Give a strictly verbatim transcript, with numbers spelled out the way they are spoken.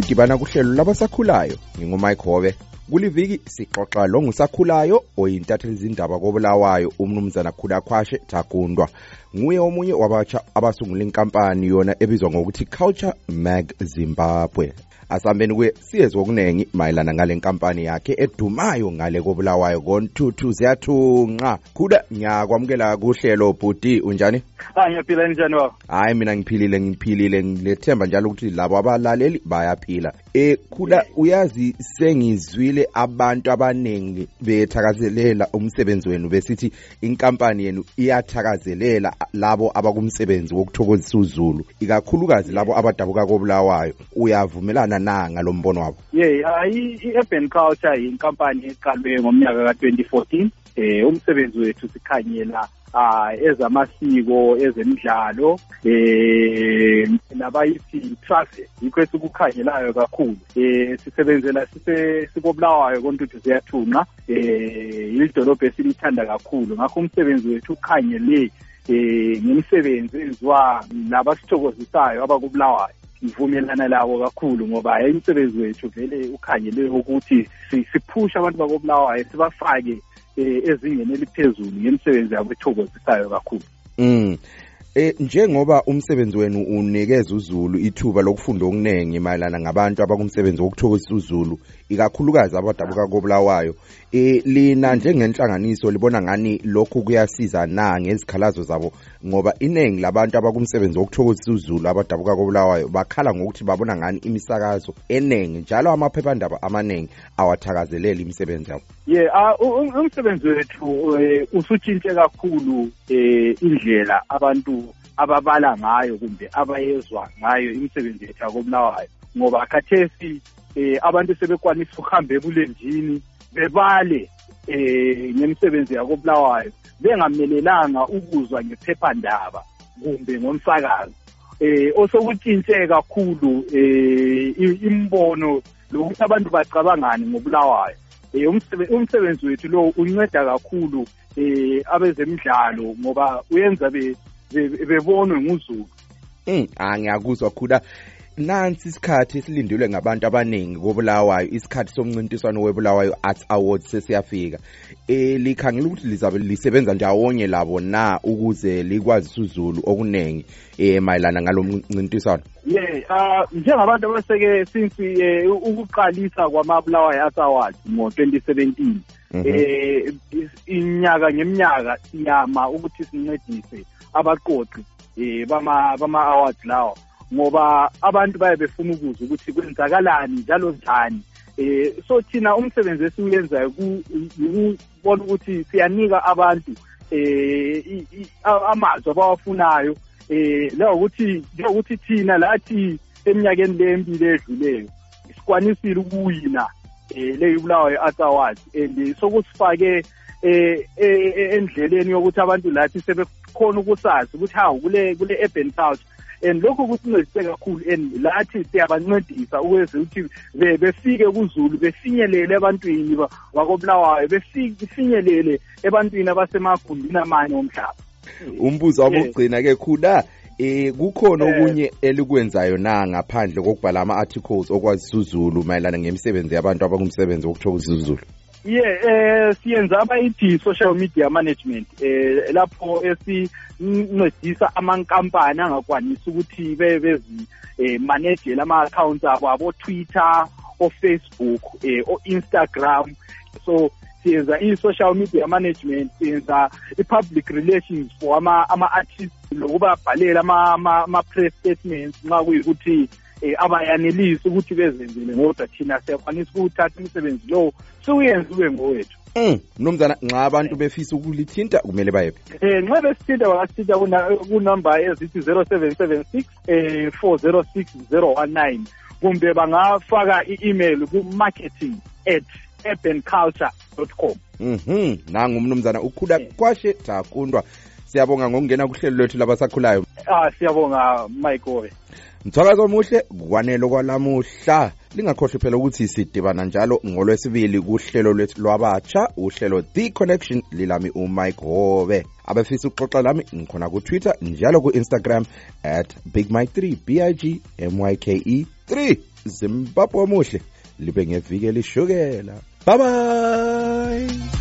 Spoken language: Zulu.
ukudibana kuhlelo labasakhulayo. Ngingumike Hobe. Kuliviki sixoxa lo ngusakhulayo oyintatheli izindaba koBulawayo umnumzana Khulakhwashe Takundwa. Nguye omunye wabatsha abasungula inkampani yona ebizwa ngokuthi Culture Mag Zimbabwe. Asambeni kwe siyezwe okunengi mayelana ngale nkampani yakhe edumayo ngale koBulawayo ngoNtuthu ziyathunqa. Khuda ngiyakwamukela kuhlelo bhuti unjani? Hayi ngiyaphila njani wabo? Hayi mina ngiphilile ngiphilile ngilethemba njalo ukuthi labo abalaleli bayaphila. Eh Khuda uyazi sengizwile abantu abanengi bethakazelela umsebenzi wenu besithi inkampani yenu iyathakazelela labo abakumsebenzi wokuthokozisa uZulu ikakhulukazi labo abadabuka koBulawayo. Uyavumelana na ngalombono wabo? Yeah, hayi iUrban Culture inkampani eqalwe ngomnyaka ka twenty fourteen. Eh umsebenzi wethu sikhanyela ah ezamasiko ezemidlalo eh nabayithi traffic yikho esikukhanyelayo kakhulu. Eh sisebenzela sise sikoBulawayo koNtuthu ziyathunqa eh idolobha esilithanda kakhulu. Ngakho umsebenzi wethu ukhanyele eh ngemisebenzi enziwa labasithokozisayo abakuBulawayo. Ngivumelana labo kakhulu ngoba imisebenzi wethu vele ukhanyele ukuthi siphusha abantu bakoBulawayo sibafake ezingeni eliphezulu ngemisebenzi yabo ethokozisayo kakhulu. Mm. Eh njengoba umsebenzi wenu unikeza uZulu ithuba lokufunda okunengi mayelana ngabantu abakumsebenzi wokuthokozisa uZulu ikakhulukazi abadabuka koBulawayo, eh lina njengenhlanganiso libona ngani lokhu kuyasiza na ngezikhalazo zabo ngoba inengi labantu abakumsebenzi wokuthokozisa uZulu abadabuka koBulawayo bakhala ngokuthi babona ngani imisakazo enengi njalo amaphephandaba amanengi awathakazelela imisebenzi yabo? Yeah, umsebenzi wethu usutshintshe kakhulu eh indlela abantu ababala ngayo kumbe abayezwa ngayo imisebenzi yethu yakoBulawayo ngoba khathesi eh abantu sebekwanisa ukuhamba ebulenjini bebale eh ngemisebenzi yakoBulawayo bengamelelanga ukuzwa ngephephandaba kumbe ngomsakazo. Eh osokutshintshe kakhulu eh imbono lokuthi abantu bacabangani ngoBulawayo. Eh umsebenzi wethu lo unceda kakhulu eh abezemidlalo ngoba uyenza be bebonwe nguZulu. Mm, angiyakuzwa Khuda. Nansi isikhathi esilindelwe ngabantu abaningi koBulawayo, isikhathi somncintiswano weBulawayo Arts Awards sesiyafika. Eh likhangela ukuthi lizabe lisebenza ndawonye labo na ukuze likwazi uZulu okunengi eh mayelana ngalomncintiswano? Yeah, ah njengabantu abaseke since ukuqalisa kwamaBulawayo Arts Awards ngo twenty seventeen. Eh inyaka ngeminyaka siyama ukuthi sincedise abaqoqi eh bama bama awards lawo ngoba abantu baye befuna ukuza ukuthi kwenzakalani njalo njani. Eh so thina umsebenzi esiwenzayo ukubona ukuthi siyanika abantu eh amazwi abawafunayo eh la ukuthi ukuthi thina lathi eminyakeni lempilo edluleyo sikwanisile ukuwina eh le Bulawayo Arts Awards and sokusifake eh endleleni yokuthi abantu lathi sebekhona ukusazi ukuthi hawu kule kule urban culture and lokho kusincedise kakhulu and lathi siyabancedisa ukwenza ukuthi befike kuZulu befinyelele ebantwini bakoBulawayo befinyelele ebantwini abasemagundini amanye omhlaba. Umbuzo wabugcina ke Khuda, eh kukhona okunye elikwenzayo na ngaphandle kokubhala ama articles okwazisa uZulu mayelana ngemisebenzi yabantu abakumsebenzi wokuthokozisa uZulu? Yeah, eh siyenza abayithi social media management eh lapho esincedisa amankampani angakwanisi ukuthi bebezi eh manage lama accounts abo abo Twitter, o Facebook, eh o Instagram. So siyenza i-social media management, siyenza i-public relations for ama ama artists lokubabhalela ama ama press statements nxa kuyikuthi eh abayanelisi ukuthi bezenzele ngoba thina siyakwanisa ukuthatha imisebenzi lo siyenziwe ngowethu. Mm, nomzana nxa abantu befisa ukulithinta kumele bayephi? Eh nxa besithinta bangasithinta ku number ezithi zero seven seven six eh four zero six zero one nine kumbe bangafaka i-email ku marketing at urban culture dot com. Mhm, nangu umnumzana Khulakhwashe Takundwa. Siyabonga ngokungena kuhlelo lwethu labasakhulayo. Ah siyabonga Mike Hobe. Mthakazo omuhle kwanele kwalamuhla. Lingakhohlwe phela ukuthi sidibana njalo ngolwesibili kuhlelo lwethu lwabatsha, uhlelo The Connection lilami uMike Hobe. Abafisa ukuxoxa lami ngikhona ku Twitter njalo ku Instagram at big mike three B I G M Y K E three. Zimbabwe omuhle libe ngeviki elishukela. Bye bye.